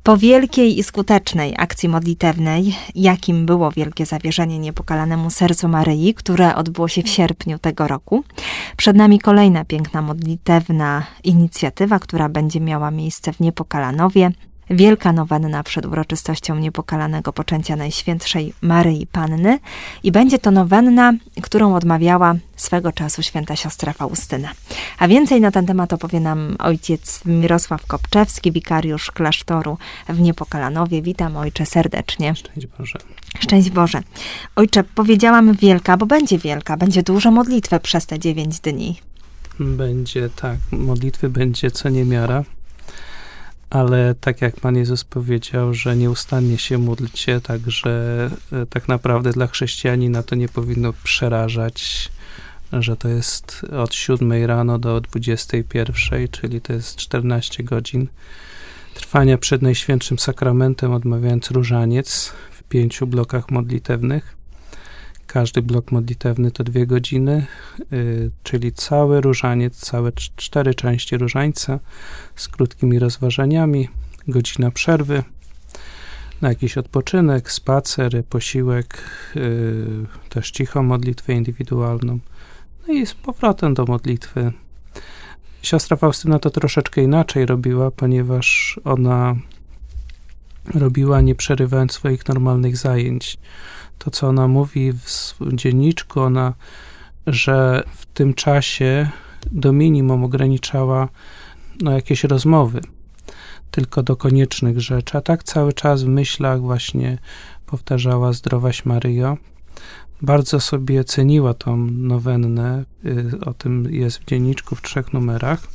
Po wielkiej i skutecznej akcji modlitewnej, jakim było Wielkie Zawierzenie Niepokalanemu Sercu Maryi, które odbyło się w sierpniu tego roku, przed nami kolejna piękna modlitewna inicjatywa, która będzie miała miejsce w Niepokalanowie. Wielka nowenna przed uroczystością Niepokalanego Poczęcia Najświętszej Maryi Panny i będzie to nowenna, którą odmawiała swego czasu święta siostra Faustyna. A więcej na ten temat opowie nam ojciec Mirosław Kopczewski, wikariusz klasztoru w Niepokalanowie. Witam, ojcze, serdecznie. Szczęść Boże. Szczęść Boże. Ojcze, powiedziałam wielka, bo będzie wielka. Będzie dużo modlitwy przez te 9 dni. Będzie, tak. Modlitwy będzie co niemiara. Ale tak jak Pan Jezus powiedział, że nieustannie się módlcie, także tak naprawdę dla chrześcijanina to nie powinno przerażać, że to jest od 7 rano do 21, czyli to jest 14 godzin trwania przed Najświętszym Sakramentem, odmawiając różaniec w 5 blokach modlitewnych. Każdy blok modlitewny to 2 godziny, czyli cały różaniec, całe 4 części różańca z krótkimi rozważaniami, godzina przerwy na jakiś odpoczynek, spacer, posiłek, też cichą modlitwę indywidualną, no i z powrotem do modlitwy. Siostra Faustyna to troszeczkę inaczej robiła, ponieważ ona robiła nie przerywając swoich normalnych zajęć. To, co ona mówi w dzienniczku, że w tym czasie do minimum ograniczała jakieś rozmowy, tylko do koniecznych rzeczy, a tak cały czas w myślach właśnie powtarzała Zdrowaś Maryjo. Bardzo sobie ceniła tą nowennę, o tym jest w dzienniczku w 3 numerach,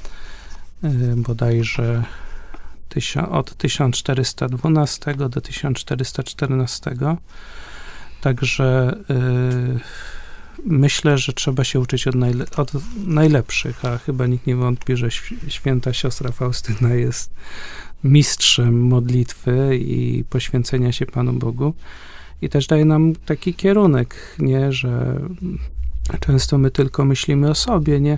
bodajże od 1412 do 1414. Także myślę, że trzeba się uczyć od najlepszych, a chyba nikt nie wątpi, że święta siostra Faustyna jest mistrzem modlitwy i poświęcenia się Panu Bogu. I też daje nam taki kierunek, nie, że często my tylko myślimy o sobie, nie?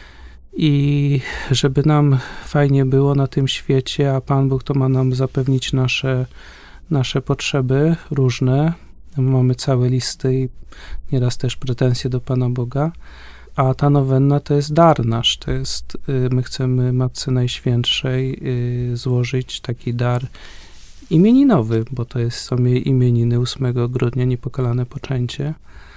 I żeby nam fajnie było na tym świecie, a Pan Bóg to ma nam zapewnić nasze potrzeby różne. Mamy całe listy i nieraz też pretensje do Pana Boga, a ta nowenna to jest dar nasz, my chcemy Matce Najświętszej złożyć taki dar imieninowy, bo są jej imieniny 8 grudnia, Niepokalane Poczęcie.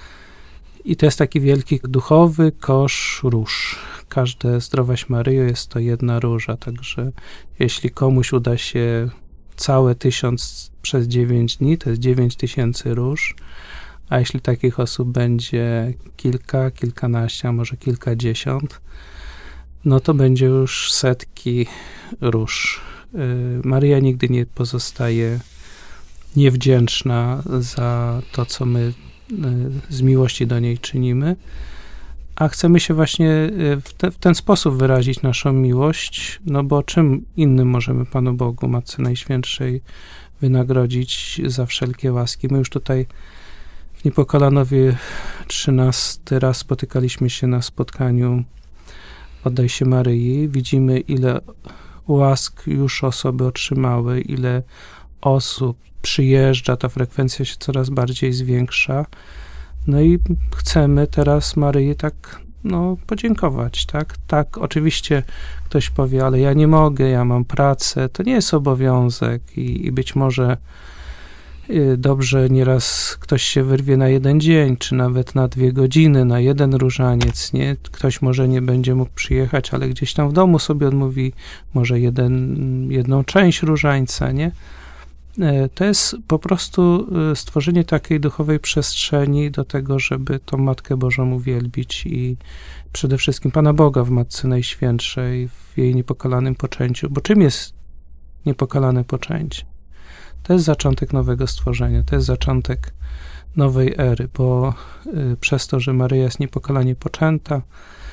I to jest taki wielki duchowy kosz róż. Każde Zdrowaś Maryjo jest to jedna róża, także jeśli komuś uda się całe 1000 przez 9 dni, to jest 9000 róż, a jeśli takich osób będzie kilkanaście, a może kilkadziesiąt, no to będzie już setki róż. Maryja nigdy nie pozostaje niewdzięczna za to, co my z miłości do niej czynimy, a chcemy się właśnie w ten sposób wyrazić naszą miłość, no bo czym innym możemy Panu Bogu, Matce Najświętszej, wynagrodzić za wszelkie łaski. My już tutaj w Niepokalanowie 13 raz spotykaliśmy się na spotkaniu Oddaj się Maryi. Widzimy, ile łask już osoby otrzymały, ile osób przyjeżdża, ta frekwencja się coraz bardziej zwiększa. No i chcemy teraz Maryi tak podziękować, tak? Tak, oczywiście ktoś powie, ale ja nie mogę, ja mam pracę, to nie jest obowiązek i być może dobrze nieraz ktoś się wyrwie na 1 dzień, czy nawet na 2 godziny, na 1 różaniec, nie? Ktoś może nie będzie mógł przyjechać, ale gdzieś tam w domu sobie odmówi może jedną część różańca, nie? To jest po prostu stworzenie takiej duchowej przestrzeni do tego, żeby tą Matkę Bożą uwielbić i przede wszystkim Pana Boga w Matce Najświętszej, w jej niepokalanym poczęciu. Bo czym jest niepokalane poczęcie? To jest zaczątek nowego stworzenia, to jest zaczątek nowej ery, bo przez to, że Maryja jest niepokalanie poczęta,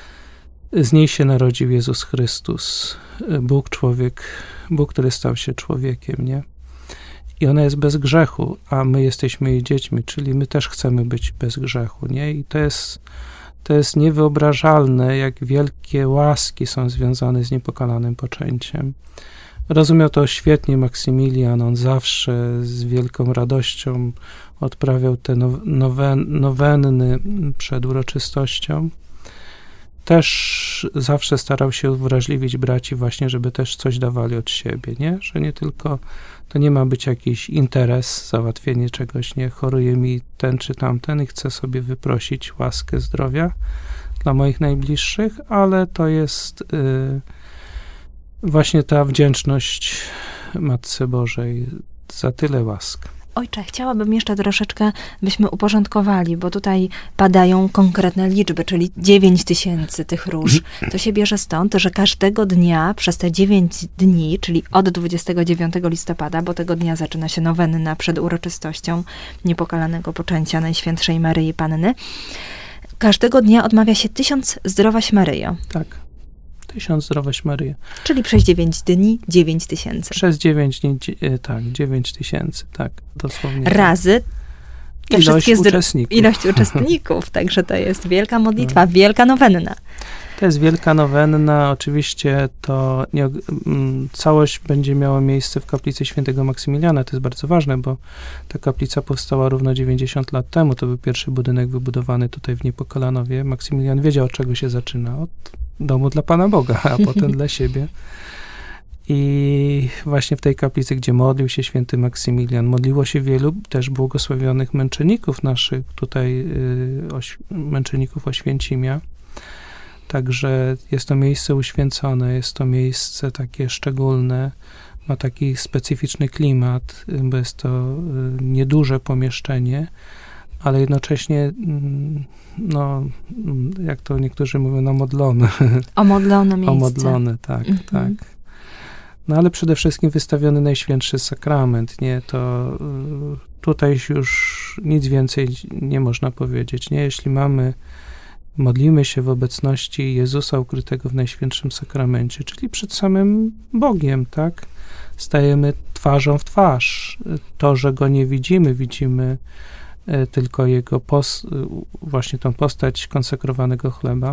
z niej się narodził Jezus Chrystus, Bóg, człowiek, Bóg, który stał się człowiekiem, nie? I ona jest bez grzechu, a my jesteśmy jej dziećmi, czyli my też chcemy być bez grzechu, nie? I to jest niewyobrażalne, jak wielkie łaski są związane z niepokalanym poczęciem. Rozumiał to świetnie Maksymilian, on zawsze z wielką radością odprawiał te nowenny przed uroczystością. Też zawsze starał się uwrażliwić braci właśnie, żeby też coś dawali od siebie, nie? Że nie tylko, to nie ma być jakiś interes, załatwienie czegoś, nie? Choruje mi ten czy tamten i chcę sobie wyprosić łaskę zdrowia dla moich najbliższych, ale to jest właśnie ta wdzięczność Matce Bożej za tyle łask. Ojcze, chciałabym jeszcze troszeczkę, byśmy uporządkowali, bo tutaj padają konkretne liczby, czyli 9000 tych róż. To się bierze stąd, że każdego dnia przez te 9 dni, czyli od 29 listopada, bo tego dnia zaczyna się nowenna przed uroczystością niepokalanego poczęcia Najświętszej Maryi Panny, każdego dnia odmawia się 1000 Zdrowaś Maryjo. Tak. 1000 Zdrowaś Maryjo. Czyli przez 9 dni 9000. Przez 9 dni, tak, 9000, tak, dosłownie. Razy te ilość uczestników. Ilość uczestników, także to jest wielka modlitwa, wielka nowenna. To jest wielka nowenna, oczywiście to całość będzie miała miejsce w kaplicy świętego Maksymiliana, to jest bardzo ważne, bo ta kaplica powstała równo 90 lat temu, to był pierwszy budynek wybudowany tutaj w Niepokalanowie. Maksymilian wiedział, od czego się zaczyna, od domu dla Pana Boga, a potem dla siebie. I właśnie w tej kaplicy, gdzie modlił się święty Maksymilian, modliło się wielu też błogosławionych męczenników naszych, tutaj męczenników Oświęcimia. Także jest to miejsce uświęcone, jest to miejsce takie szczególne, ma taki specyficzny klimat, bo jest to nieduże pomieszczenie, ale jednocześnie, no, jak to niektórzy mówią, namodlone. Omodlone miejsce. Omodlone, tak, tak. No ale przede wszystkim wystawiony Najświętszy Sakrament, nie? To tutaj już nic więcej nie można powiedzieć, nie? Jeśli modlimy się w obecności Jezusa ukrytego w Najświętszym Sakramencie, czyli przed samym Bogiem, tak? Stajemy twarzą w twarz. To, że Go nie widzimy, widzimy tylko Jego właśnie tą postać konsekrowanego chleba,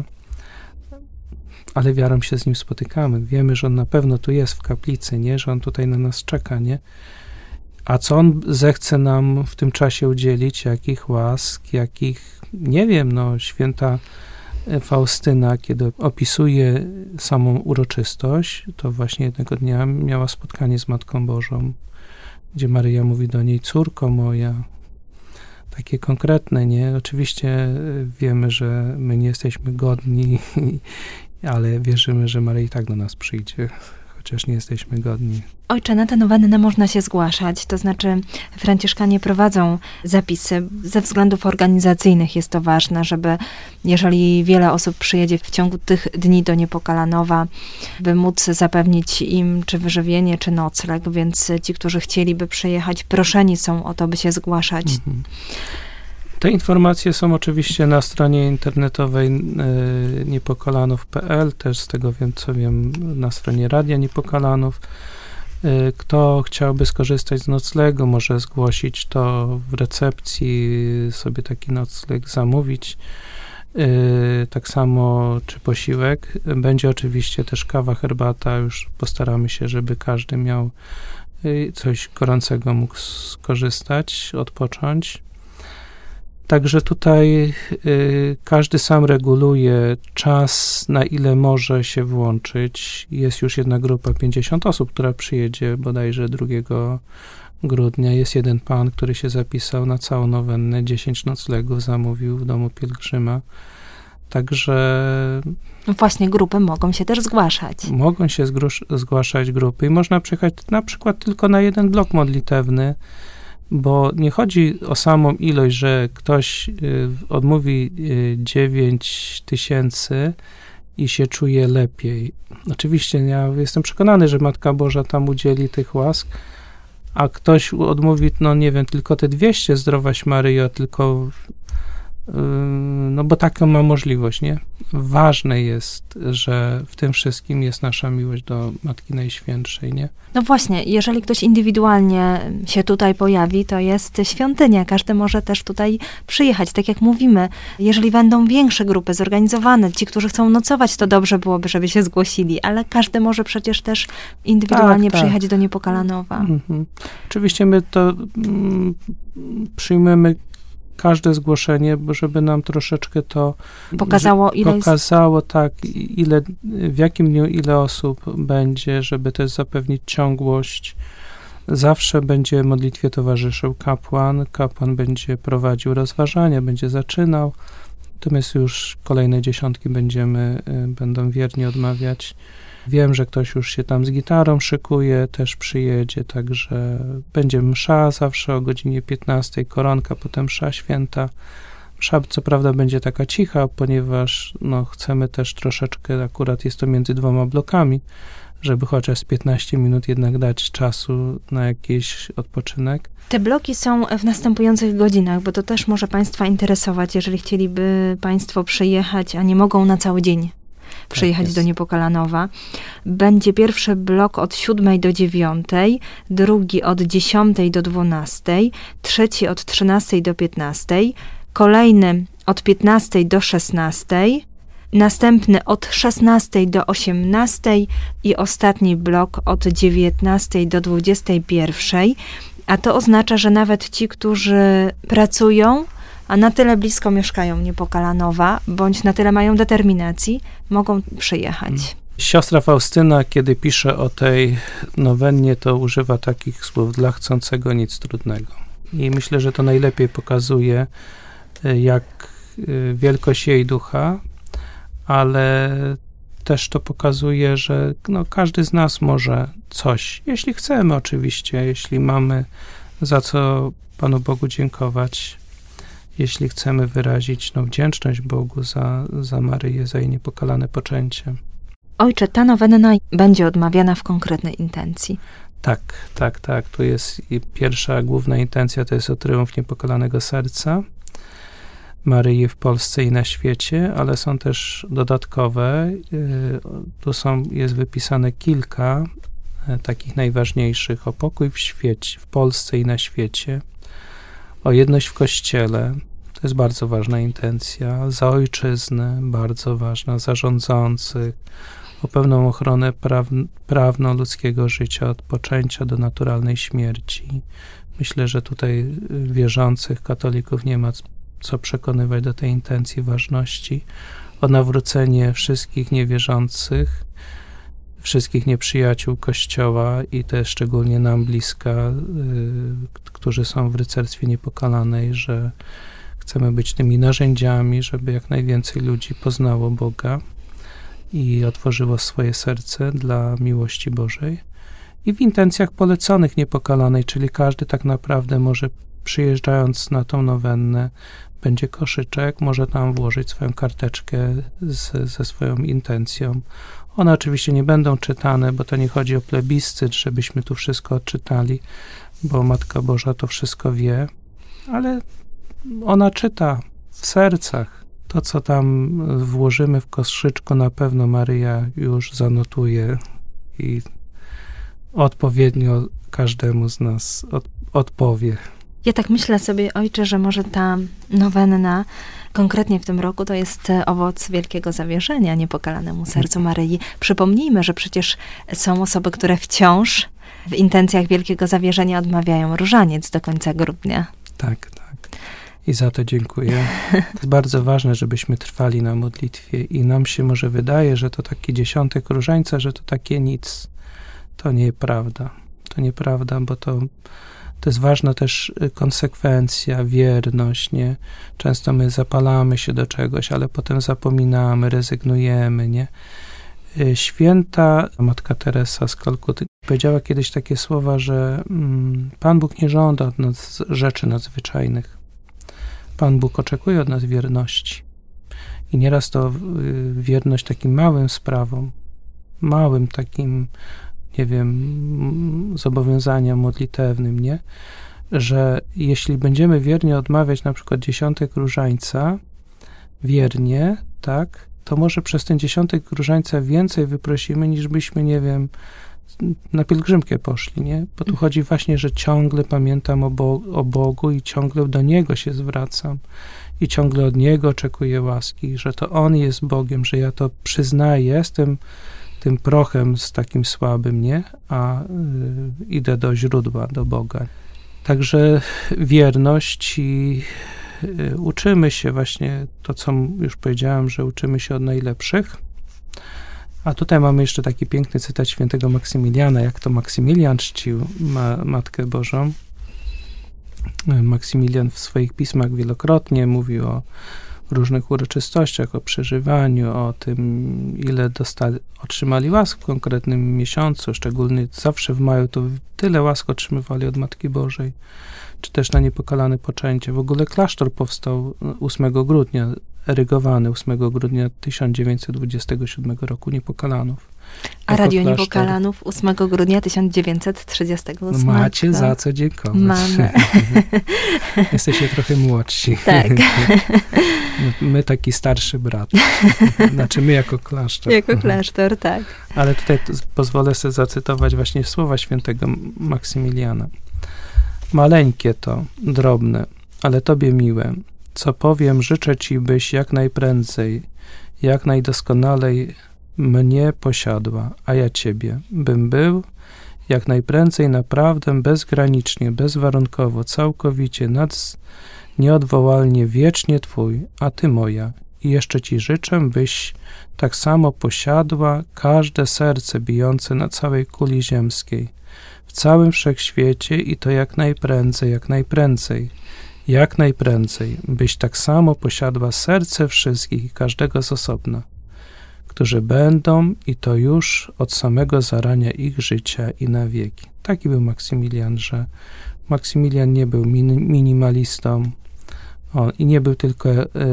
ale wiarą się z Nim spotykamy. Wiemy, że On na pewno tu jest w kaplicy, nie? Że On tutaj na nas czeka, nie? A co On zechce nam w tym czasie udzielić? Jakich łask, jakich, nie wiem, no, święta Faustyna, kiedy opisuje samą uroczystość, to właśnie jednego dnia miała spotkanie z Matką Bożą, gdzie Maryja mówi do niej: córko moja. Takie konkretne, nie? Oczywiście wiemy, że my nie jesteśmy godni, ale wierzymy, że Maryja i tak do nas przyjdzie, chociaż nie jesteśmy godni. Ojcze, na tę nowennę można się zgłaszać, to znaczy franciszkanie prowadzą zapisy. Ze względów organizacyjnych jest to ważne, żeby jeżeli wiele osób przyjedzie w ciągu tych dni do Niepokalanowa, by móc zapewnić im czy wyżywienie, czy nocleg, więc ci, którzy chcieliby przyjechać, proszeni są o to, by się zgłaszać. Te informacje są oczywiście na stronie internetowej niepokalanów.pl, też z tego co wiem na stronie Radia Niepokalanów. Kto chciałby skorzystać z noclegu, może zgłosić to w recepcji, sobie taki nocleg zamówić. Tak samo czy posiłek. Będzie oczywiście też kawa, herbata, już postaramy się, żeby każdy miał coś gorącego, mógł skorzystać, odpocząć. Także tutaj każdy sam reguluje czas, na ile może się włączyć. Jest już jedna grupa, 50 osób, która przyjedzie bodajże 2 grudnia. Jest jeden pan, który się zapisał na całą nowennę, 10 noclegów zamówił w domu pielgrzyma. Także... Właśnie grupy mogą się też zgłaszać. Mogą się zgłaszać grupy i można przyjechać na przykład tylko na jeden blok modlitewny, bo nie chodzi o samą ilość, że ktoś odmówi 9000 i się czuje lepiej. Oczywiście ja jestem przekonany, że Matka Boża tam udzieli tych łask, a ktoś odmówi, no nie wiem, tylko te 200 Zdrowaś Maryjo, tylko no bo taką ma możliwość, nie? Ważne jest, że w tym wszystkim jest nasza miłość do Matki Najświętszej, nie? No właśnie, jeżeli ktoś indywidualnie się tutaj pojawi, to jest świątynia. Każdy może też tutaj przyjechać. Tak jak mówimy, jeżeli będą większe grupy zorganizowane, ci, którzy chcą nocować, to dobrze byłoby, żeby się zgłosili, ale każdy może przecież też indywidualnie przyjechać do Niepokalanowa. Mhm. Oczywiście my to przyjmujemy każde zgłoszenie, żeby nam troszeczkę to pokazało, w jakim dniu ile osób będzie, żeby też zapewnić ciągłość. Zawsze będzie modlitwie towarzyszył kapłan. Kapłan będzie prowadził rozważania, będzie zaczynał. Natomiast już kolejne dziesiątki będą wiernie odmawiać. Wiem, że ktoś już się tam z gitarą szykuje, też przyjedzie, także będzie msza zawsze o godzinie 15, koronka, potem msza święta. Msza co prawda będzie taka cicha, ponieważ chcemy też troszeczkę, akurat jest to między 2 blokami, żeby chociaż 15 minut jednak dać czasu na jakiś odpoczynek. Te bloki są w następujących godzinach, bo to też może Państwa interesować, jeżeli chcieliby Państwo przyjechać, a nie mogą na cały dzień przyjechać do Niepokalanowa. Będzie pierwszy blok od 7 do 9, drugi od 10 do 12, trzeci od 13 do 15, kolejny od 15 do 16, następny od 16 do 18 i ostatni blok od 19 do 21. A to oznacza, że nawet ci, którzy pracują, a na tyle blisko mieszkają Niepokalanowa, bądź na tyle mają determinacji, mogą przyjechać. Siostra Faustyna, kiedy pisze o tej nowennie, to używa takich słów: dla chcącego nic trudnego. I myślę, że to najlepiej pokazuje, jak wielkość jej ducha, ale też to pokazuje, że każdy z nas może coś, jeśli chcemy oczywiście, jeśli mamy za co Panu Bogu dziękować, jeśli chcemy wyrazić wdzięczność Bogu za Maryję, za jej niepokalane poczęcie. Ojcze, ta nowenna będzie odmawiana w konkretnej intencji. Tak. Tu jest pierwsza główna intencja, to jest o triumf niepokalanego serca Maryi w Polsce i na świecie, ale są też dodatkowe. Tu jest wypisane kilka takich najważniejszych: o pokój w świecie, w Polsce i na świecie, o jedność w Kościele, to jest bardzo ważna intencja, za ojczyznę, bardzo ważna, za rządzących, o pewną ochronę prawną ludzkiego życia od poczęcia do naturalnej śmierci. Myślę, że tutaj wierzących katolików nie ma co przekonywać do tej intencji ważności, o nawrócenie wszystkich niewierzących, wszystkich nieprzyjaciół Kościoła i też szczególnie nam bliska, którzy są w rycerstwie niepokalanej, że chcemy być tymi narzędziami, żeby jak najwięcej ludzi poznało Boga i otworzyło swoje serce dla miłości Bożej. I w intencjach poleconych niepokalanej, czyli każdy tak naprawdę może, przyjeżdżając na tą nowennę, będzie koszyczek, może tam włożyć swoją karteczkę ze swoją intencją. One oczywiście nie będą czytane, bo to nie chodzi o plebiscyt, żebyśmy tu wszystko odczytali, bo Matka Boża to wszystko wie, ale ona czyta w sercach. To, co tam włożymy w koszyczku, na pewno Maryja już zanotuje i odpowiednio każdemu z nas odpowie. Ja tak myślę sobie, ojcze, że może ta nowenna, konkretnie w tym roku, to jest owoc wielkiego zawierzenia niepokalanemu sercu Maryi. Przypomnijmy, że przecież są osoby, które wciąż w intencjach wielkiego zawierzenia odmawiają różaniec do końca grudnia. Tak. I za to dziękuję. To jest bardzo ważne, żebyśmy trwali na modlitwie i nam się może wydaje, że to taki dziesiątek różańca, że to takie nic. To nieprawda. To nieprawda, bo to jest ważna też konsekwencja, wierność, nie? Często my zapalamy się do czegoś, ale potem zapominamy, rezygnujemy, nie? Święta Matka Teresa z Kalkuty powiedziała kiedyś takie słowa, że Pan Bóg nie żąda od nas rzeczy nadzwyczajnych. Pan Bóg oczekuje od nas wierności. I nieraz to wierność takim małym sprawom, małym takim, nie wiem, zobowiązaniom modlitewnym, nie? że jeśli będziemy wiernie odmawiać na przykład 10 różańca, wiernie, tak, to może przez ten 10 różańca więcej wyprosimy, niż byśmy, nie wiem, na pielgrzymkę poszli, nie? Bo tu chodzi właśnie, że ciągle pamiętam o Bogu i ciągle do Niego się zwracam i ciągle od Niego oczekuję łaski, że to On jest Bogiem, że ja to przyznaję, jestem tym prochem z takim słabym, nie? A idę do źródła, do Boga. Także wierność i uczymy się właśnie to, co już powiedziałem, że uczymy się od najlepszych. A tutaj mamy jeszcze taki piękny cytat świętego Maksymiliana, jak to Maksymilian czcił Matkę Bożą. Maksymilian w swoich pismach wielokrotnie mówił o różnych uroczystościach, o przeżywaniu, o tym, ile otrzymali łask w konkretnym miesiącu, szczególnie zawsze w maju, to tyle łask otrzymywali od Matki Bożej, czy też na niepokalane poczęcie. W ogóle klasztor powstał 8 grudnia, erygowany 8 grudnia 1927 roku Niepokalanów. A Radio klasztor. Niepokalanów 8 grudnia 1938. Macie za co dziękować. Mamy. Jesteście trochę młodsi. Tak. My taki starszy brat. Znaczy my jako klasztor. Jako klasztor, tak. Ale tutaj pozwolę sobie zacytować właśnie słowa świętego Maksymiliana. Maleńkie to, drobne, ale tobie miłe. Co powiem, życzę ci, byś jak najprędzej, jak najdoskonalej mnie posiadła, a ja ciebie, bym był jak najprędzej naprawdę bezgranicznie, bezwarunkowo, całkowicie, nieodwołalnie, wiecznie twój, a ty moja. I jeszcze ci życzę, byś tak samo posiadła każde serce bijące na całej kuli ziemskiej, w całym wszechświecie i to jak najprędzej, jak najprędzej. Jak najprędzej, byś tak samo posiadła serce wszystkich i każdego z osobna, którzy będą i to już od samego zarania ich życia i na wieki. Taki był Maksymilian, że Maksymilian nie był minimalistą i nie był tylko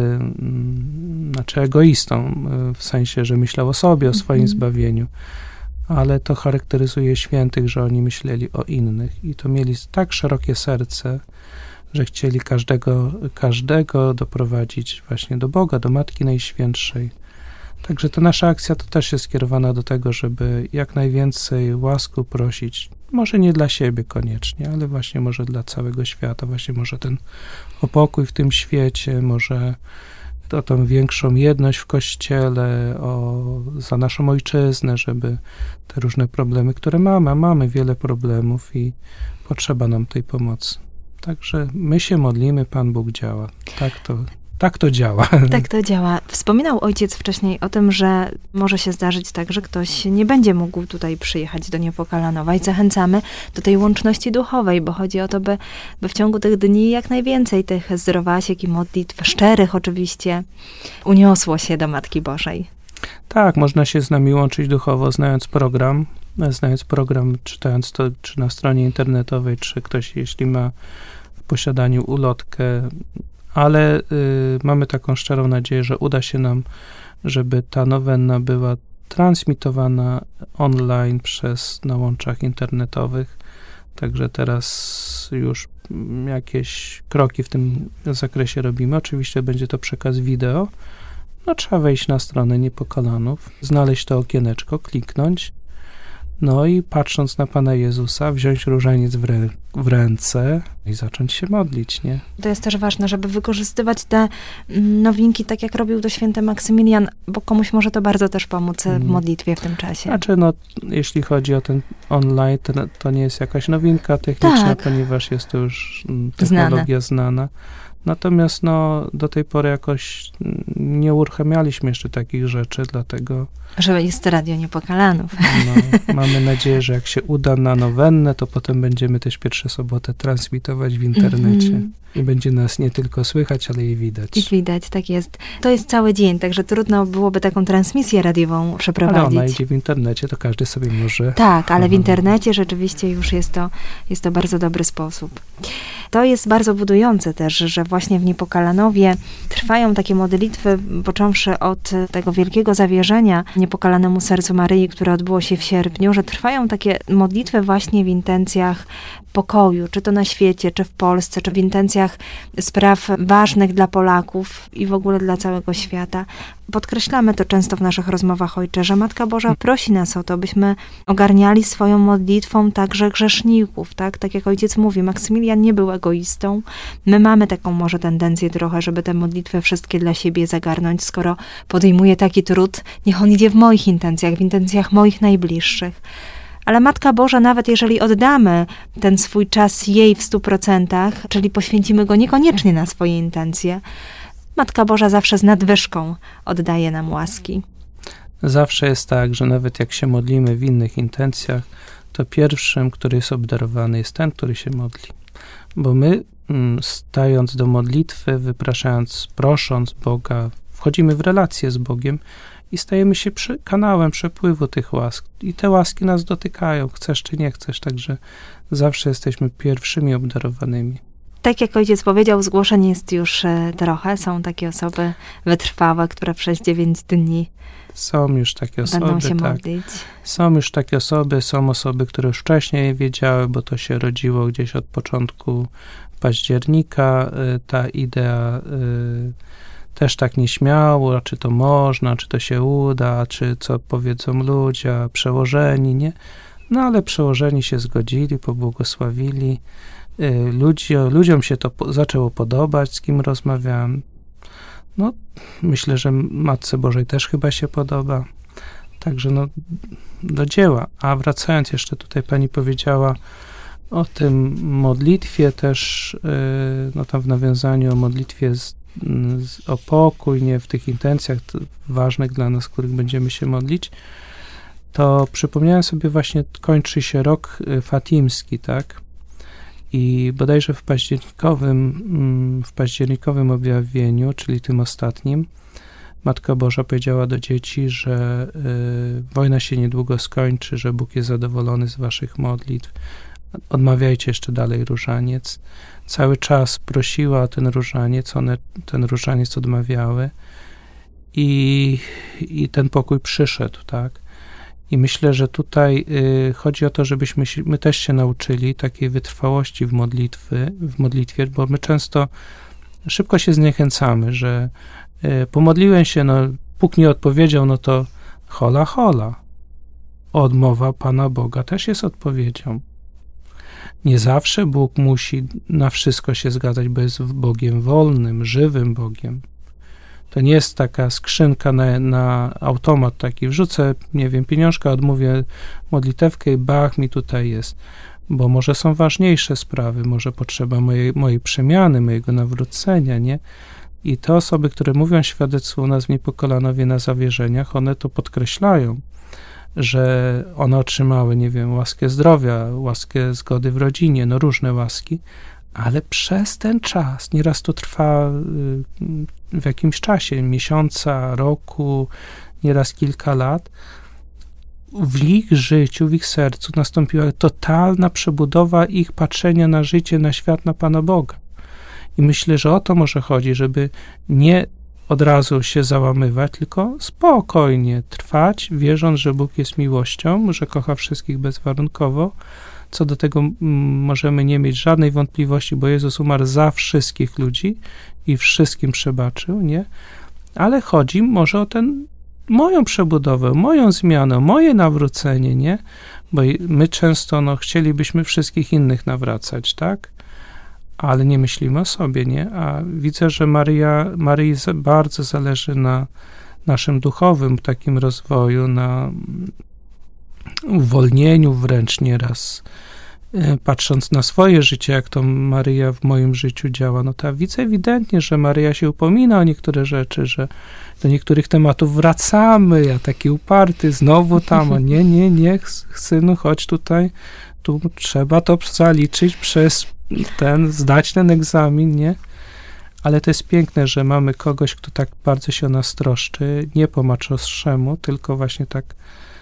egoistą, w sensie, że myślał o sobie, o swoim zbawieniu, ale to charakteryzuje świętych, że oni myśleli o innych i to mieli tak szerokie serce, że chcieli każdego doprowadzić właśnie do Boga, do Matki Najświętszej. Także ta nasza akcja to też jest skierowana do tego, żeby jak najwięcej łasku prosić, może nie dla siebie koniecznie, ale właśnie może dla całego świata, właśnie może o pokój w tym świecie, może o tą większą jedność w Kościele, za naszą ojczyznę, żeby te różne problemy, które mamy, a mamy wiele problemów i potrzeba nam tej pomocy. Także my się modlimy, Pan Bóg działa. Tak to działa. Tak to działa. Wspominał ojciec wcześniej o tym, że może się zdarzyć tak, że ktoś nie będzie mógł tutaj przyjechać do Niepokalanowa i zachęcamy do tej łączności duchowej, bo chodzi o to, by w ciągu tych dni jak najwięcej tych zdrowasiek i modlitw, szczerych oczywiście, uniosło się do Matki Bożej. Tak, można się z nami łączyć duchowo, znając program, czytając to, czy na stronie internetowej, czy ktoś, jeśli ma w posiadaniu ulotkę, ale mamy taką szczerą nadzieję, że uda się nam, żeby ta nowenna była transmitowana online na łączach internetowych. Także teraz już jakieś kroki w tym zakresie robimy. Oczywiście będzie to przekaz wideo. Trzeba wejść na stronę Niepokalanów, znaleźć to okieneczko, kliknąć, i patrząc na Pana Jezusa, wziąć różaniec w ręce i zacząć się modlić, nie? To jest też ważne, żeby wykorzystywać te nowinki, tak jak robił to święty Maksymilian, bo komuś może to bardzo też pomóc w modlitwie w tym czasie. Znaczy, jeśli chodzi o ten online, to nie jest jakaś nowinka techniczna, ponieważ jest to już technologia znana. Natomiast do tej pory jakoś nie uruchamialiśmy jeszcze takich rzeczy, dlatego... Że jest Radio Niepokalanów. Mamy nadzieję, że jak się uda na nowennę, to potem będziemy też pierwsze sobotę transmitować w internecie. I będzie nas nie tylko słychać, ale i widać. I widać, tak jest. To jest cały dzień, także trudno byłoby taką transmisję radiową przeprowadzić. Ale ona idzie w internecie, to każdy sobie może... Tak, ale w internecie rzeczywiście już jest to bardzo dobry sposób. To jest bardzo budujące też, że właśnie w Niepokalanowie trwają takie modlitwy, począwszy od tego wielkiego zawierzenia Niepokalanemu Sercu Maryi, które odbyło się w sierpniu, że trwają takie modlitwy właśnie w intencjach pokoju, czy to na świecie, czy w Polsce, czy w intencjach spraw ważnych dla Polaków i w ogóle dla całego świata. Podkreślamy to często w naszych rozmowach, Ojcze, że Matka Boża prosi nas o to, byśmy ogarniali swoją modlitwą także grzeszników, tak? Tak jak Ojciec mówi, Maksymilian nie był egoistą. My mamy taką może tendencję trochę, żeby te modlitwy wszystkie dla siebie zagarnąć, skoro podejmuje taki trud, niech on idzie w moich intencjach, w intencjach moich najbliższych. Ale Matka Boża, nawet jeżeli oddamy ten swój czas jej w 100%, czyli poświęcimy go niekoniecznie na swoje intencje, Matka Boża zawsze z nadwyżką oddaje nam łaski. Zawsze jest tak, że nawet jak się modlimy w innych intencjach, to pierwszym, który jest obdarowany, jest ten, który się modli. Bo my, stając do modlitwy, wypraszając, prosząc Boga, wchodzimy w relację z Bogiem i stajemy się kanałem przepływu tych łask. I te łaski nas dotykają, chcesz czy nie chcesz, także zawsze jesteśmy pierwszymi obdarowanymi. Tak jak Ojciec powiedział, zgłoszeń jest już trochę. Są takie osoby wytrwałe, które przez 9 dni są już takie osoby, będą się modlić. Są już takie osoby, są osoby, które już wcześniej wiedziały, bo to się rodziło gdzieś od początku października. Ta idea też tak nieśmiało, czy to można, czy to się uda, czy co powiedzą ludzie, przełożeni, nie? No ale przełożeni się zgodzili, pobłogosławili. Ludziom się to zaczęło podobać, z kim rozmawiałem. No, myślę, że Matce Bożej też chyba się podoba. Także no, do dzieła. A wracając jeszcze tutaj, pani powiedziała o tym modlitwie też, no tam w nawiązaniu o modlitwie o pokój, nie w tych intencjach ważnych dla nas, w których będziemy się modlić, to przypomniałem sobie właśnie, kończy się rok fatimski, tak? I bodajże w październikowym objawieniu, czyli tym ostatnim, Matka Boża powiedziała do dzieci, że wojna się niedługo skończy, że Bóg jest zadowolony z waszych modlitw. Odmawiajcie jeszcze dalej różaniec. Cały czas prosiła o ten różaniec, one ten różaniec odmawiały i ten pokój przyszedł, tak? I myślę, że tutaj chodzi o to, żebyśmy my też się nauczyli takiej wytrwałości w modlitwie, bo my często szybko się zniechęcamy, że pomodliłem się, no Bóg nie odpowiedział, no to hola, hola. Odmowa Pana Boga też jest odpowiedzią. Nie zawsze Bóg musi na wszystko się zgadzać, bo jest Bogiem wolnym, żywym Bogiem. To nie jest taka skrzynka na automat taki, wrzucę, nie wiem, pieniążka, odmówię modlitewkę i bach, mi tutaj jest. Bo może są ważniejsze sprawy, może potrzeba mojej przemiany, mojego nawrócenia, nie? I te osoby, które mówią świadectwo u nas w Niepokalanowie na zawierzeniach, one to podkreślają, że one otrzymały, nie wiem, łaskę zdrowia, łaskę zgody w rodzinie, no różne łaski, ale przez ten czas, nieraz to trwa w jakimś czasie, miesiąca, roku, nieraz kilka lat, w ich życiu, w ich sercu nastąpiła totalna przebudowa ich patrzenia na życie, na świat, na Pana Boga. I myślę, że o to może chodzi, żeby nie od razu się załamywać, tylko spokojnie trwać, wierząc, że Bóg jest miłością, że kocha wszystkich bezwarunkowo. Co do tego możemy nie mieć żadnej wątpliwości, bo Jezus umarł za wszystkich ludzi i wszystkim przebaczył, nie? Ale chodzi może o moją przebudowę, moją zmianę, moje nawrócenie, nie? Bo my często, chcielibyśmy wszystkich innych nawracać, tak? Ale nie myślimy o sobie, nie? A widzę, że Maryi bardzo zależy na naszym duchowym takim rozwoju, na uwolnieniu wręcz nieraz. Patrząc na swoje życie, jak to Maryja w moim życiu działa, no to widzę ewidentnie, że Maryja się upomina o niektóre rzeczy, że do niektórych tematów wracamy, ja taki uparty, znowu tam, a nie, synu, chodź tutaj, tu trzeba to zaliczyć zdać ten egzamin, nie? Ale to jest piękne, że mamy kogoś, kto tak bardzo się o nas troszczy, nie po macoszemu, tylko właśnie tak,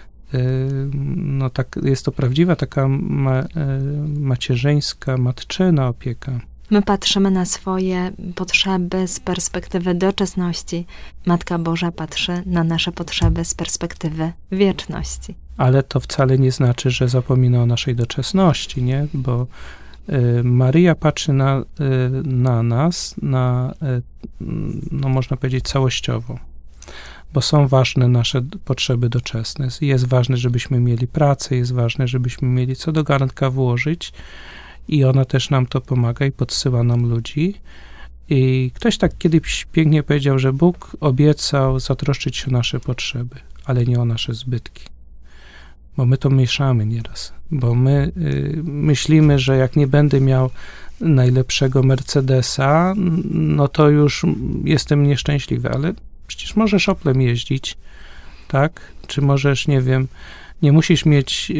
tak jest to prawdziwa taka macierzyńska, matczyna opieka. My patrzymy na swoje potrzeby z perspektywy doczesności. Matka Boża patrzy na nasze potrzeby z perspektywy wieczności. Ale to wcale nie znaczy, że zapomina o naszej doczesności, nie? Bo Maryja patrzy na nas, no można powiedzieć, całościowo, bo są ważne nasze potrzeby doczesne. Jest ważne, żebyśmy mieli pracę, jest ważne, żebyśmy mieli co do garnka włożyć i ona też nam to pomaga i podsyła nam ludzi. I ktoś tak kiedyś pięknie powiedział, że Bóg obiecał zatroszczyć się o nasze potrzeby, ale nie o nasze zbytki. Bo my to mieszamy nieraz. Bo my myślimy, że jak nie będę miał najlepszego Mercedesa, no to już jestem nieszczęśliwy, ale przecież możesz Oplem jeździć, tak? Czy możesz, nie wiem, nie musisz mieć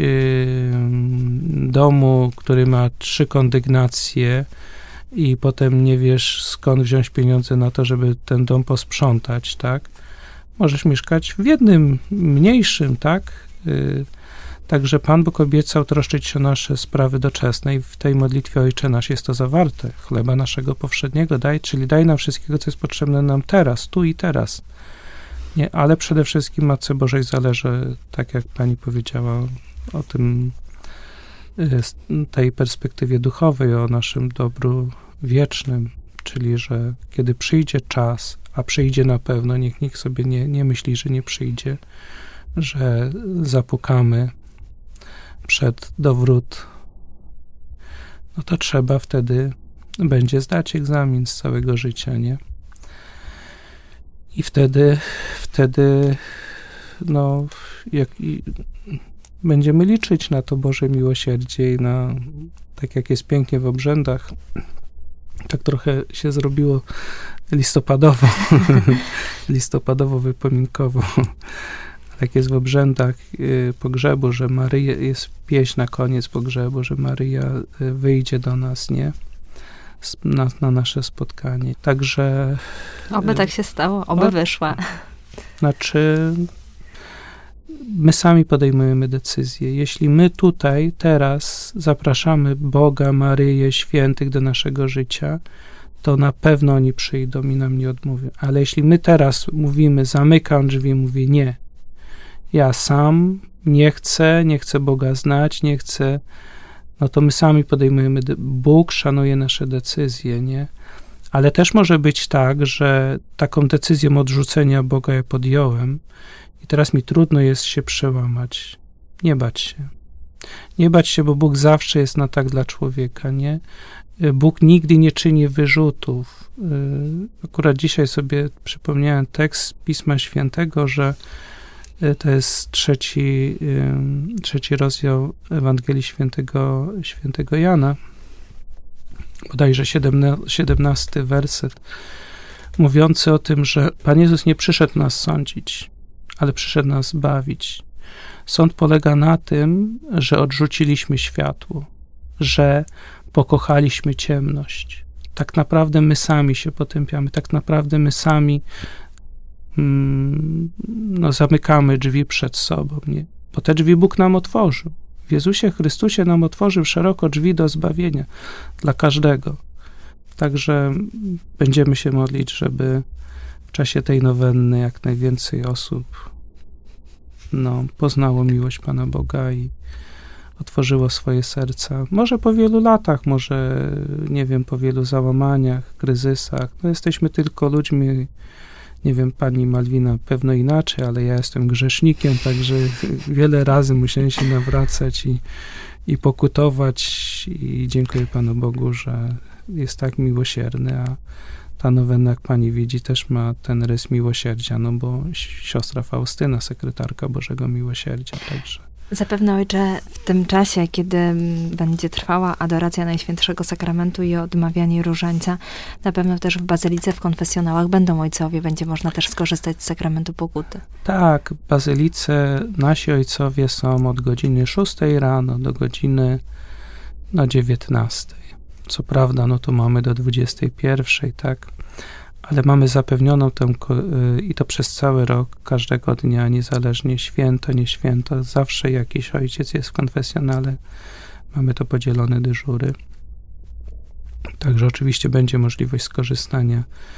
domu, który ma 3 kondygnacje i potem nie wiesz, skąd wziąć pieniądze na to, żeby ten dom posprzątać, tak? Możesz mieszkać w jednym mniejszym, tak? Także Pan Bóg obiecał troszczyć się o nasze sprawy doczesne i w tej modlitwie Ojcze Nasz jest to zawarte. Chleba naszego powszedniego daj, czyli daj nam wszystkiego, co jest potrzebne nam teraz, tu i teraz. Nie, ale przede wszystkim Matce Bożej zależy, tak jak Pani powiedziała, o tym, tej perspektywie duchowej, o naszym dobru wiecznym, czyli, że kiedy przyjdzie czas, a przyjdzie na pewno, nikt sobie nie myśli, że nie przyjdzie, że zapukamy przed dowrót, no to trzeba wtedy będzie zdać egzamin z całego życia, nie? I wtedy no, będziemy liczyć na to Boże miłosierdzie i na, tak jak jest pięknie w obrzędach, tak trochę się zrobiło listopadowo-wypominkowo, tak jest w obrzędach pogrzebu, że Maryja, jest pieśń na koniec pogrzebu, że Maryja wyjdzie do nas, nie? Na nasze spotkanie. Także... Oby tak się stało, oby wyszła. Znaczy, my sami podejmujemy decyzje. Jeśli my tutaj, teraz zapraszamy Boga, Maryję, świętych do naszego życia, to na pewno oni przyjdą i nam nie odmówią. Ale jeśli my teraz mówimy, zamykam drzwi, mówię nie, ja sam nie chcę Boga znać, nie chcę, no to my sami podejmujemy, Bóg szanuje nasze decyzje, nie? Ale też może być tak, że taką decyzję odrzucenia Boga ja podjąłem i teraz mi trudno jest się przełamać. Nie bać się. Nie bać się, bo Bóg zawsze jest na tak dla człowieka, nie? Bóg nigdy nie czyni wyrzutów. Akurat dzisiaj sobie przypomniałem tekst z Pisma Świętego, że to jest trzeci rozdział Ewangelii świętego Jana, bodajże 17 werset, mówiący o tym, że Pan Jezus nie przyszedł nas sądzić, ale przyszedł nas zbawić. Sąd polega na tym, że odrzuciliśmy światło, że pokochaliśmy ciemność. Tak naprawdę my sami się potępiamy, tak naprawdę my sami zamykamy drzwi przed sobą, nie? Bo te drzwi Bóg nam otworzył. W Jezusie Chrystusie nam otworzył szeroko drzwi do zbawienia dla każdego. Także będziemy się modlić, żeby w czasie tej nowenny jak najwięcej osób poznało miłość Pana Boga i otworzyło swoje serca. Może po wielu latach, może, nie wiem, po wielu załamaniach, kryzysach. Jesteśmy tylko ludźmi. Nie wiem, pani Malwina pewno inaczej, ale ja jestem grzesznikiem, także wiele razy musiałem się nawracać i pokutować i dziękuję Panu Bogu, że jest tak miłosierny, a ta nowenna, jak pani widzi, też ma ten rys miłosierdzia, bo siostra Faustyna, sekretarka Bożego Miłosierdzia, także. Zapewne, Ojcze, w tym czasie, kiedy będzie trwała adoracja Najświętszego Sakramentu i odmawianie różańca, na pewno też w bazylice, w konfesjonałach będą ojcowie, będzie można też skorzystać z sakramentu pokuty. Tak, w bazylice nasi ojcowie są od godziny 6 rano do godziny 19. Co prawda, to mamy do 21, tak? Ale mamy zapewnioną tę, i to przez cały rok, każdego dnia, niezależnie święto, nie święto, zawsze jakiś ojciec jest w konfesjonale, mamy to podzielone dyżury. Także oczywiście będzie możliwość skorzystania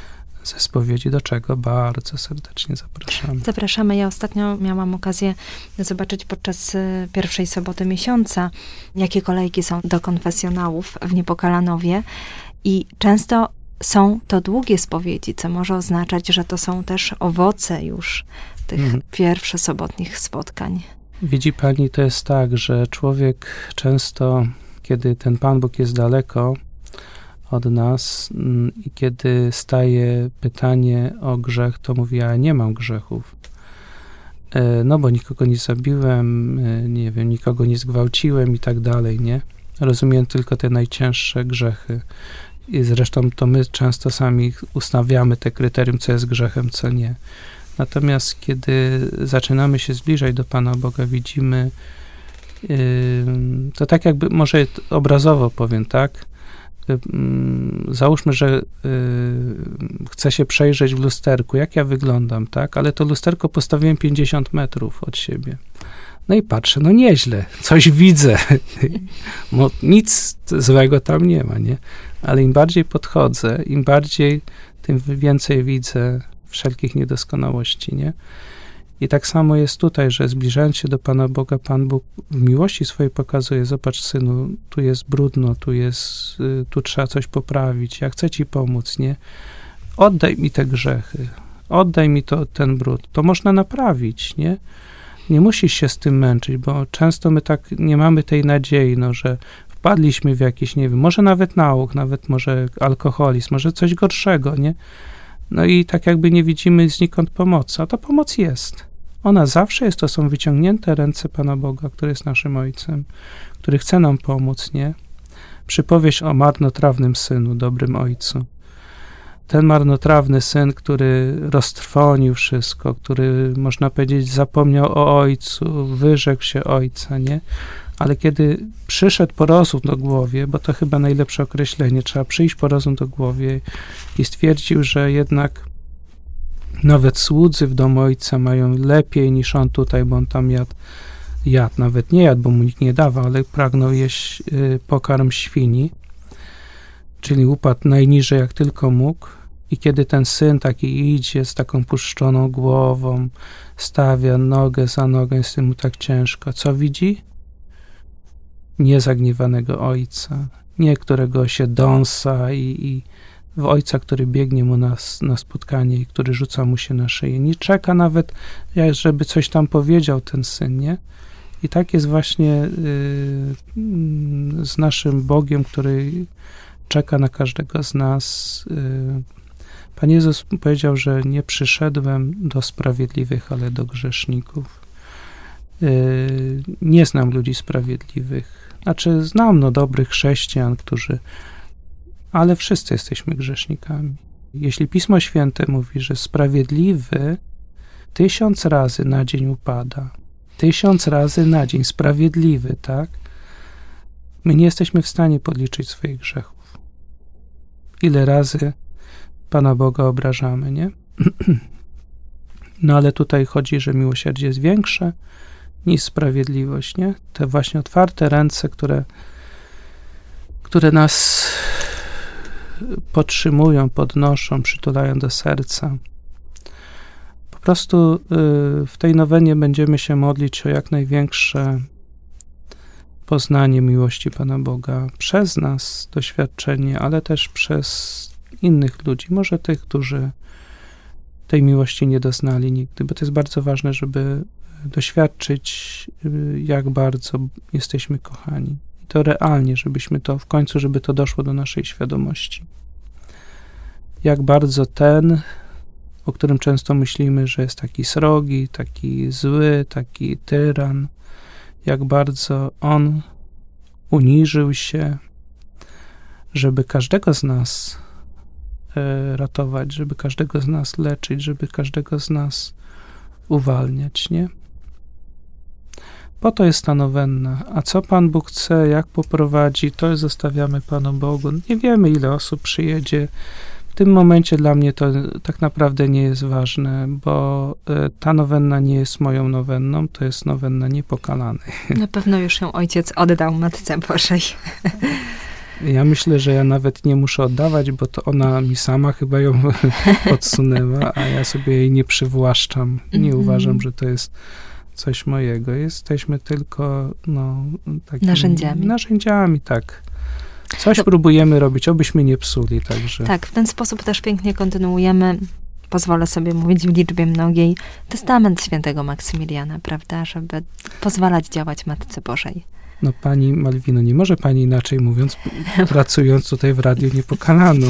ze spowiedzi, do czego bardzo serdecznie zapraszamy. Zapraszamy. Ja ostatnio miałam okazję zobaczyć podczas pierwszej soboty miesiąca, jakie kolejki są do konfesjonałów w Niepokalanowie i często są to długie spowiedzi, co może oznaczać, że to są też owoce już tych pierwszych sobotnich spotkań. Widzi pani, to jest tak, że człowiek często, kiedy ten Pan Bóg jest daleko od nas i kiedy staje pytanie o grzech, to mówi, ja nie mam grzechów. No bo nikogo nie zabiłem, nie wiem, nikogo nie zgwałciłem i tak dalej, nie? Rozumiem tylko te najcięższe grzechy. I zresztą to my często sami ustawiamy te kryterium, co jest grzechem, co nie. Natomiast kiedy zaczynamy się zbliżać do Pana Boga, widzimy, to tak jakby, może obrazowo powiem, tak? Załóżmy, że chcę się przejrzeć w lusterku, jak ja wyglądam, tak? Ale to lusterko postawiłem 50 metrów od siebie. No i patrzę, no nieźle, coś widzę. Nic złego tam nie ma, nie? Ale im bardziej podchodzę, tym więcej widzę wszelkich niedoskonałości, nie? I tak samo jest tutaj, że zbliżając się do Pana Boga, Pan Bóg w miłości swojej pokazuje, zobacz, synu, tu jest brudno, tu trzeba coś poprawić, ja chcę ci pomóc, nie? Oddaj mi te grzechy, oddaj mi ten brud, to można naprawić, nie? Nie musisz się z tym męczyć, bo często my tak nie mamy tej nadziei, no, że wpadliśmy w jakiś, nie wiem, może nawet nauk, nawet może alkoholizm, może coś gorszego, nie? No i tak jakby nie widzimy znikąd pomocy, a ta pomoc jest. Ona zawsze jest, to są wyciągnięte ręce Pana Boga, który jest naszym Ojcem, który chce nam pomóc, nie? Przypowieść o marnotrawnym synu, dobrym ojcu. Ten marnotrawny syn, który roztrwonił wszystko, który, można powiedzieć, zapomniał o ojcu, wyrzekł się ojca, nie? Ale kiedy przyszedł po rozum do głowy, bo to chyba najlepsze określenie, trzeba przyjść po rozum do głowy i stwierdził, że jednak nawet słudzy w domu ojca mają lepiej niż on tutaj, bo on tam jadł, nawet nie jadł, bo mu nikt nie dawał, ale pragnął jeść pokarm świni, czyli upadł najniżej jak tylko mógł. I kiedy ten syn taki idzie z taką puszczoną głową, stawia nogę za nogę, jest mu tak ciężko. Co widzi? Niezagniewanego ojca, nie którego się dąsa i ojca, który biegnie mu na spotkanie i który rzuca mu się na szyję. Nie czeka nawet, żeby coś tam powiedział ten syn, nie? I tak jest właśnie z naszym Bogiem, który czeka na każdego z nas. Pan Jezus powiedział, że nie przyszedłem do sprawiedliwych, ale do grzeszników. Nie znam ludzi sprawiedliwych. Znaczy, znam dobrych chrześcijan, ale wszyscy jesteśmy grzesznikami. Jeśli Pismo Święte mówi, że sprawiedliwy 1000 razy na dzień upada, 1000 razy na dzień sprawiedliwy, tak? My nie jesteśmy w stanie podliczyć swoich grzechów. Ile razy Pana Boga obrażamy, nie? No ale tutaj chodzi, że miłosierdzie jest większe niż sprawiedliwość, nie? Te właśnie otwarte ręce, które nas podtrzymują, podnoszą, przytulają do serca. Po prostu w tej nowenie będziemy się modlić o jak największe poznanie miłości Pana Boga przez nas, doświadczenie, ale też przez innych ludzi, może tych, którzy tej miłości nie doznali nigdy, bo to jest bardzo ważne, żeby doświadczyć, jak bardzo jesteśmy kochani. I to realnie, żeby to doszło do naszej świadomości. Jak bardzo ten, o którym często myślimy, że jest taki srogi, taki zły, taki tyran, jak bardzo on uniżył się, żeby każdego z nas ratować, żeby każdego z nas leczyć, żeby każdego z nas uwalniać, nie? Po to jest ta nowenna. A co Pan Bóg chce, jak poprowadzi, to zostawiamy Panu Bogu. Nie wiemy, ile osób przyjedzie. W tym momencie dla mnie to tak naprawdę nie jest ważne, bo ta nowenna nie jest moją nowenną, to jest nowenna Niepokalanej. Na pewno już ją ojciec oddał Matce Bożej. Ja myślę, że ja nawet nie muszę oddawać, bo to ona mi sama chyba ją podsunęła, a ja sobie jej nie przywłaszczam. Nie uważam, że to jest coś mojego. Jesteśmy tylko takimi narzędziami, tak. Coś próbujemy robić, obyśmy nie psuli, także. Tak, w ten sposób też pięknie kontynuujemy, pozwolę sobie mówić w liczbie mnogiej, testament świętego Maksymiliana, prawda, żeby pozwalać działać Matce Bożej. No pani Malwino, nie może pani inaczej mówiąc, pracując tutaj w Radiu Niepokalanu.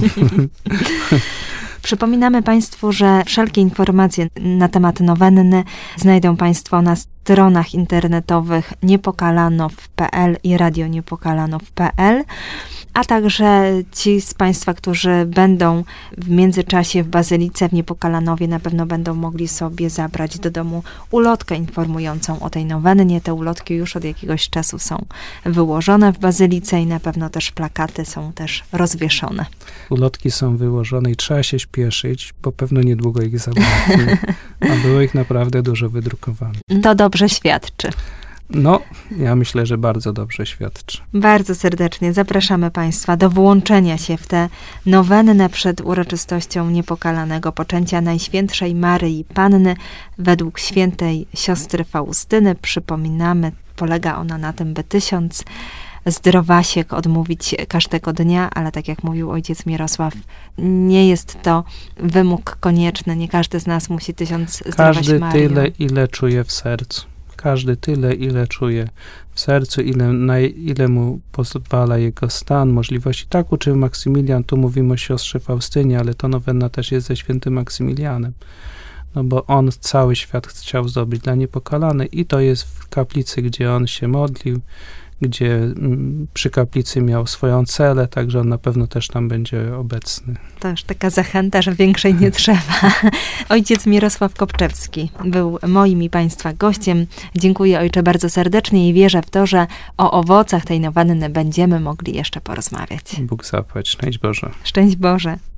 Przypominamy Państwu, że wszelkie informacje na temat nowenny znajdą Państwo na stronach internetowych niepokalanow.pl i radioniepokalanow.pl, a także ci z Państwa, którzy będą w międzyczasie w Bazylice w Niepokalanowie, na pewno będą mogli sobie zabrać do domu ulotkę informującą o tej nowennie. Te ulotki już od jakiegoś czasu są wyłożone w Bazylice i na pewno też plakaty są też rozwieszone. Ulotki są wyłożone i trzeba się śpieszyć, bo pewno niedługo ich zabraknie, a było ich naprawdę dużo wydrukowane. To dobrze świadczy. No, ja myślę, że bardzo dobrze świadczy. Bardzo serdecznie zapraszamy Państwa do włączenia się w tę nowennę przed uroczystością niepokalanego poczęcia Najświętszej Maryi Panny według świętej siostry Faustyny. Przypominamy, polega ona na tym, by 1000 zdrowasiek odmówić każdego dnia, ale tak jak mówił ojciec Mirosław, nie jest to wymóg konieczny. Nie każdy z nas musi 1000 zdrowaś Każdy Marią. tyle, ile czuje w sercu. Każdy tyle, ile czuje w sercu, ile mu pozwala jego stan, możliwości. Tak uczył Maksymilian, tu mówimy o siostrze Faustynie, ale to nowenna też jest ze świętym Maksymilianem. No bo on cały świat chciał zdobyć dla niepokalanej i to jest w kaplicy, gdzie on się modlił, gdzie przy kaplicy miał swoją celę, także on na pewno też tam będzie obecny. To już taka zachęta, że większej nie trzeba. Ojciec Mirosław Kopczewski był moim i Państwa gościem. Dziękuję, ojcze, bardzo serdecznie i wierzę w to, że o owocach tej nowenny będziemy mogli jeszcze porozmawiać. Bóg zapłać. Szczęść Boże. Szczęść Boże.